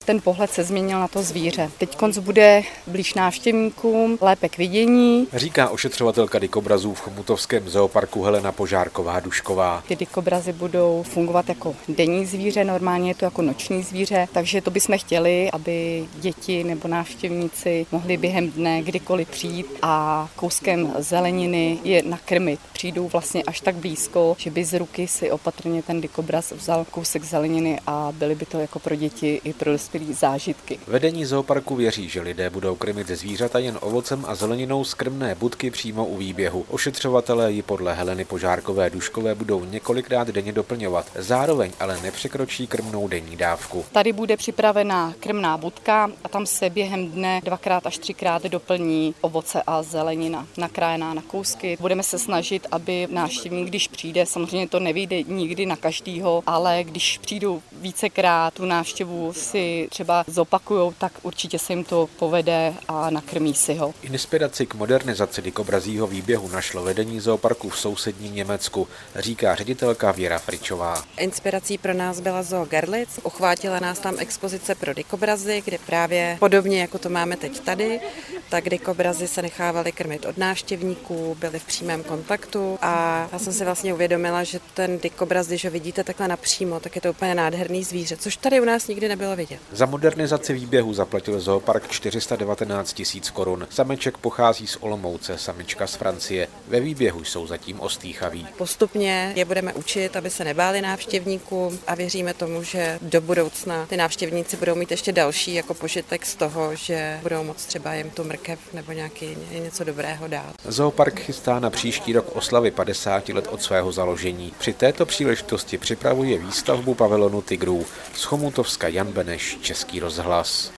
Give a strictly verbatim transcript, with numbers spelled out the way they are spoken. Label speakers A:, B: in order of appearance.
A: Ten pohled se změnil na to zvíře. Teď konc bude blíž návštěvníkům, lépe k vidění.
B: Říká ošetřovatelka dikobrazů v chomutovském zooparku Helena Požárková-Dušková.
A: Ty dikobrazy budou fungovat jako denní zvíře, normálně je to jako noční zvíře, takže to bychom chtěli, aby děti nebo návštěvníci mohli během dne kdykoliv přijít a kouskem zeleniny je nakrmit. Přijdou vlastně až tak blízko, že by z ruky si opatrně ten dikobraz vzal kousek zeleniny a byly by to jako pro děti i pro dospělí zážitky.
B: Vedení zooparku věří, že lidé budou krmit zvířata jen ovocem a zeleninou z krmné budky přímo u výběhu. Ošetřovatelé ji podle Heleny Požárkové-Duškové budou několikrát denně doplňovat. Zároveň ale nepřekročí krmnou denní dávku.
A: Tady bude připravená krmná budka a tam se během dne dvakrát až třikrát doplní ovoce a zelenina, nakrájená na kousky. Budeme se snažit, aby návštěvník, když přijde, samozřejmě to nevyjde nikdy na každýho, ale když přijdou vícekrát tu návštěvu si třeba zopakujou, tak určitě se jim to povede a nakrmí si ho.
B: Inspiraci k modernizaci dikobrazího výběhu našlo vedení zooparku v sousedním Německu, říká ředitelka Věra Fričová.
C: Inspirací pro nás byla Zoo Görlitz. Uchvátila nás tam expozice pro dikobrazy, kde právě podobně jako to máme teď tady, tak dikobrazy se nechávaly krmit od návštěvníků, byly v přímém kontaktu a já jsem si vlastně uvědomila, že ten dikobraz, když ho vidíte takhle napřímo, tak je to úplně nádherný zvíře, což tady u nás nikdy nebylo vidět.
B: Za modernizaci výběhu zaplatil zoopark čtyři sta devatenáct tisíc korun. Sameček pochází z Olomouce, samička z Francie. Ve výběhu jsou zatím ostýchaví.
C: Postupně je budeme učit, aby se nebáli návštěvníků a věříme tomu, že do budoucna ty návštěvníci budou mít ještě další jako požitek z toho, že budou moct třeba jim tu mrkev nebo nějaký něco dobrého dát.
B: Zoopark chystá na příští rok oslavy padesáti let od svého založení. Při této příležitosti připravuje výstavbu pavilonu tigrů. Z Chomutovska Jan Beneš, Český rozhlas.